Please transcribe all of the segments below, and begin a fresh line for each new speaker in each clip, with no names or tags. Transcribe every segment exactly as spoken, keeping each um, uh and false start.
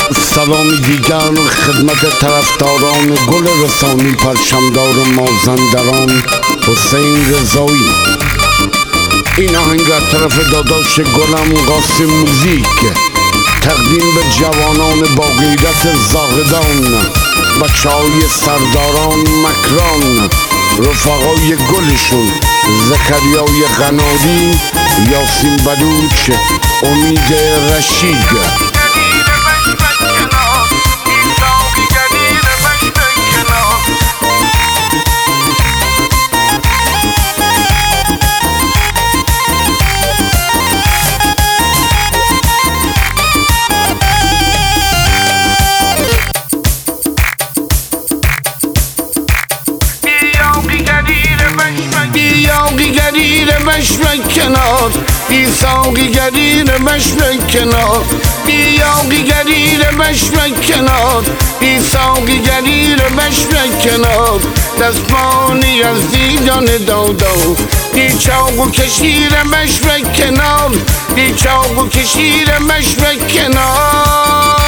سلامی دیگر خدمت طرفداران گل رسانی پرچمدار مازندران حسین رضایی. این آهنگ از طرف داداش گلم قاسم موزیک تقدیم به جوانان با غیرت زاهدان، بچه های سرداران مکران، رفقای گلشون زکریای قناری، یاسین بلوچ، امید رشید.
بیاقی گریر مشرق کنار، بی ساقی گریر مشرق کنار، بیاقی گریر مشرق کنار، بی ساقی گریر مشرق کنار. دستمانی از دیدان دادا، بی چاق و کشیر مشرق کنار، بی چاق و کشیر مشرق کنار.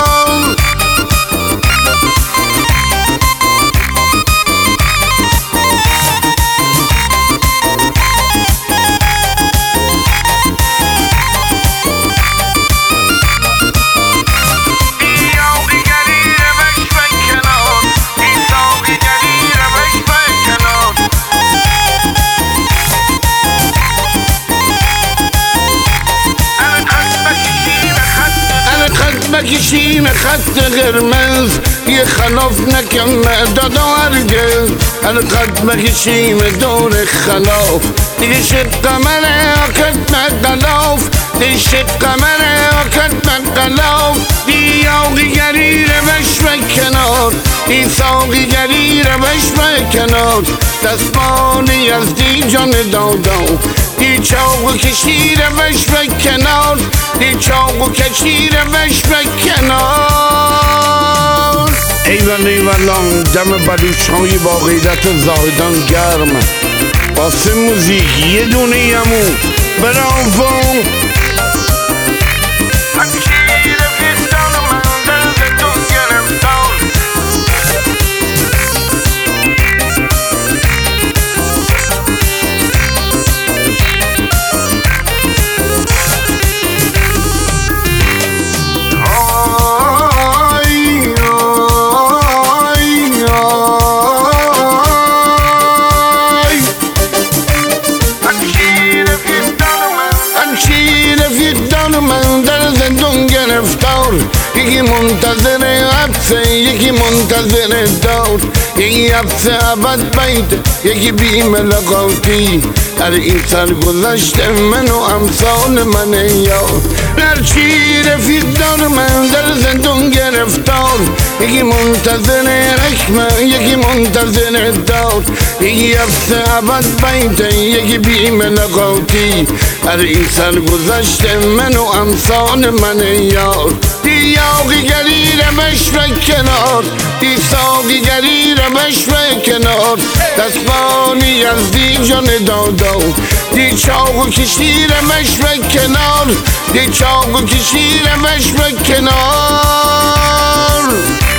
بکشیم خط قرمز یه خلاف نکم دادا هرگز. حرکت بکشیم دور خلاف دیگه شد قمر آکت مقلاف، دیگه شد قمر آکت مقلاف. بیاقی گریر مشرق کنار، بی ساقی گریر مشرق کنار. دستمانی از دی جان دادا، دی چاق و کشیر مشرق کنار، دی چاق و کشیر مشرق کنار.
ایوان ایوان دم بلوچ های با غیرت زاهدان گرم. قاسم موزیک یه دونه یمو برافو. یکی منتظر حبسه، یکی منتظر دار، یکی حبس ابد بیت، یکی بی ملاقاتی. هر این سرگذشت من و امثال من یار. هرچی رفیق دار من در زندون گرفتار، یکی منتظر حکمه، یکی منتظر دار، یکی حبس ابد بیت، یکی بی ملاقاتی. هر این سرگذشت من و امثال من یار. بیاقی گریر مشرق کنار، بی ساقی گریر مشرق کنار. دستمانی از دی جان دادا، دی چاق و کشیر مشرق کنار، دی چاق و کشیر مشرق کنار.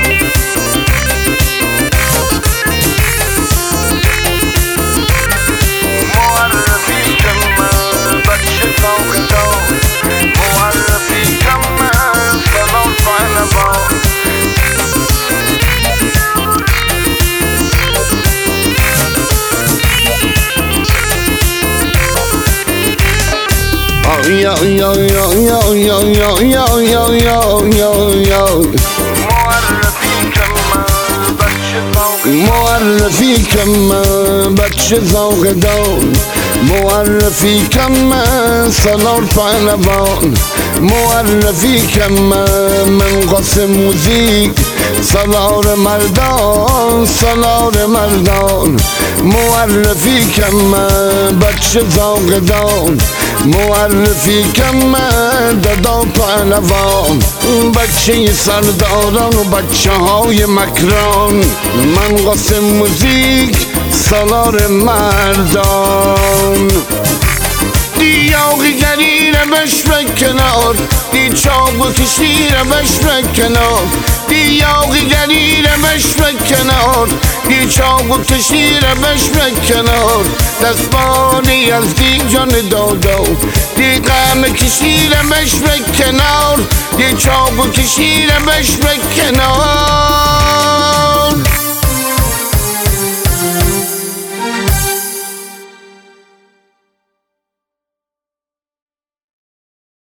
Yo yo yo yo yo yo yo yo yo yo yo معرفی کم بچه زاهدان، معرفی کم سالار پهلوان، معرفی کم من قاسم موزیک سالار مردان، سالار مردان. معرفی کم بچه زاهدان، معرفی کم دادا پهلوان، بچه سرداران و بچه های مکران. من قاسم موزیک سالار مردان.
دی یاقی گریره بش به کنار دی چاقو کشیره بش به کنار دی یاقی گریره بش به کنار دی چاقو کشیره بش به کنار دستمانی از دی جان دادا دی غم کشیره بش به کنار دی چاقو کشیره بش به کنار